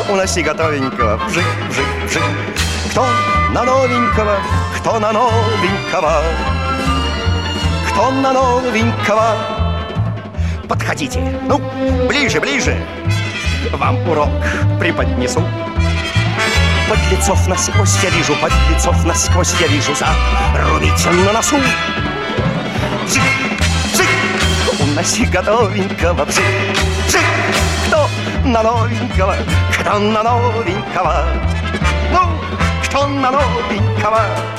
уноси готовенького, вжик, вжик, вжик. Кто на новенького, кто на новенького, кто на новенького. Подходите, ну, ближе, ближе, вам урок преподнесу. Подлецов насквозь я вижу, подлецов насквозь я вижу. Зарубите на носу. Бжик, бжик, уноси готовенького, бжик, бжик. Кто на новенького, кто на новенького, ну, кто на новенького.